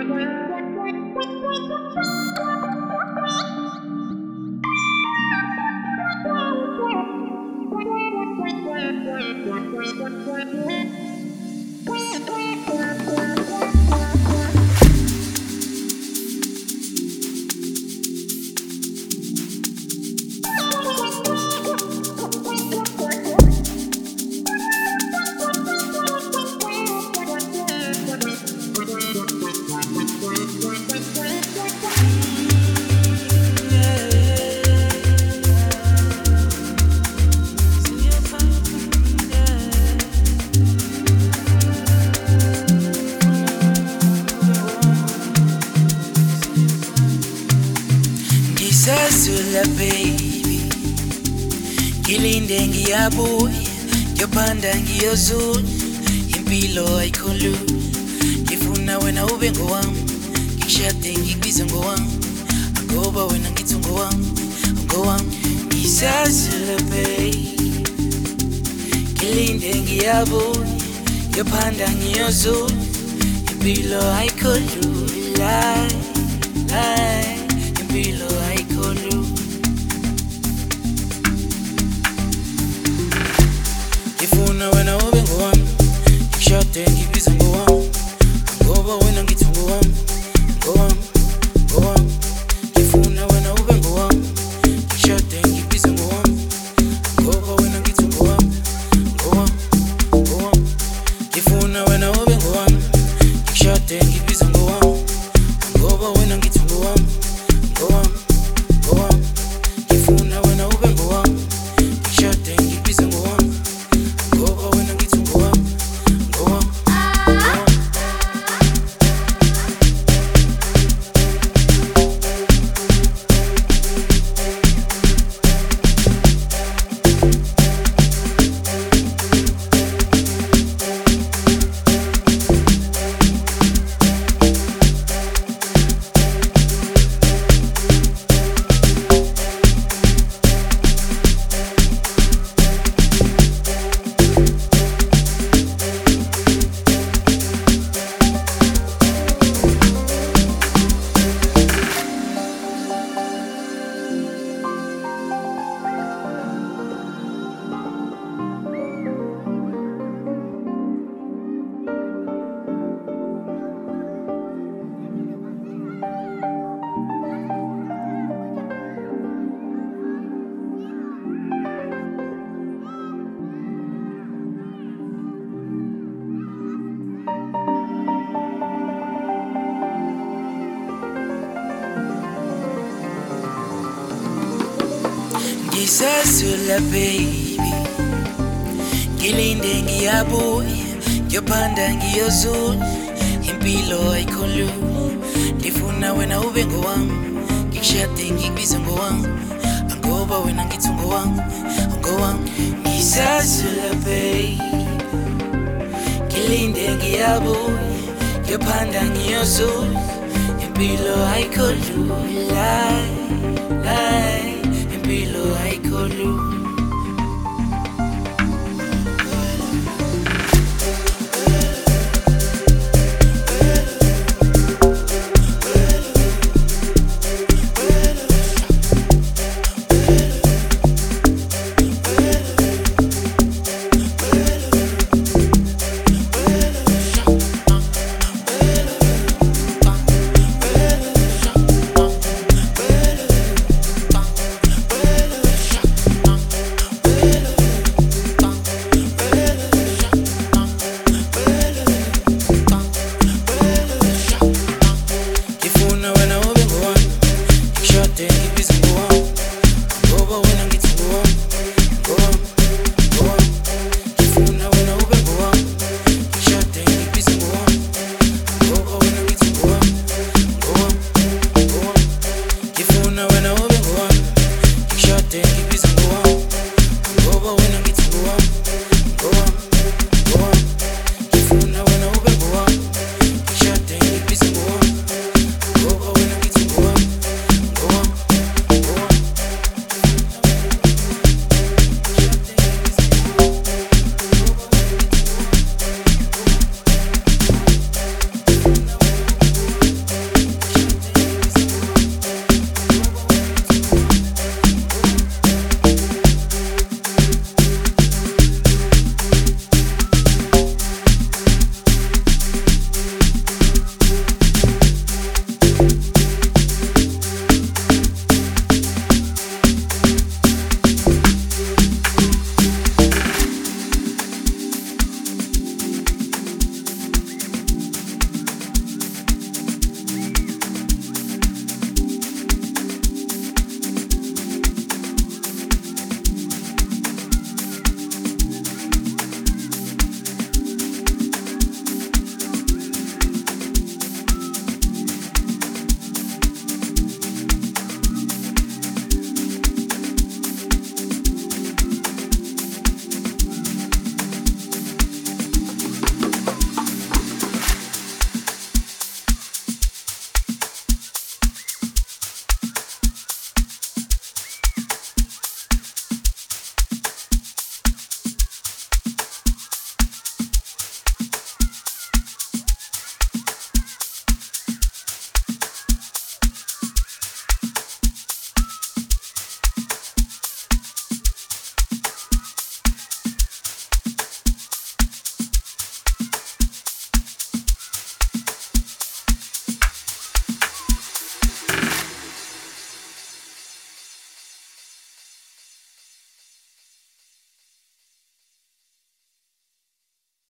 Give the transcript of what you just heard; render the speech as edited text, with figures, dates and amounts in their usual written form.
Sasula baby, ngilinde ngiyabuya, ngiyophanda ngiyozula, impilo ayikhulu. Ngifuna wena ube ngowami, ngikushade ngikubize ngowami, ngoba wena ngithi ngowami, ngowami. Ngisasula baby, ngilinde ngiyabuya, ngiyophanda ngiyozula, impilo ayikhulu. Impilo ayikhulu. Ngifuna wena ube ngowami, ngikushade ngikubize ngowami, ngoba wena ngithi ngowami, ngowami, ngowami. Ngifuna wena ube ngowami, ngikushade ngikubize ngowami, ngoba wena ngithi ngowami, ngowami, ngowami. Ngifuna wena ube ngowami, ngikushade ngikubize ngowami, ngoba wena ngithi ngowami, ngowami, ngowami. Ngifuna wena ube ngowami, ngikushade ngikubize ngowami, ngoba wena ngithi ngowami, ngowami, ngowami. Ngisasula baby, ngilinde ngiyabuya, ngiyophanda ngiyozula, impilo ayikhulu. Ngifuna wena ube ngowami, ngikushade ngikubize ngowami, ngoba wena ngithi ngowami, ngowami. Ngisasula baby, ngilinde ngiyabuya, ngiyophanda ngiyozula, impilo ayikhulu. Impilo ayikhulu.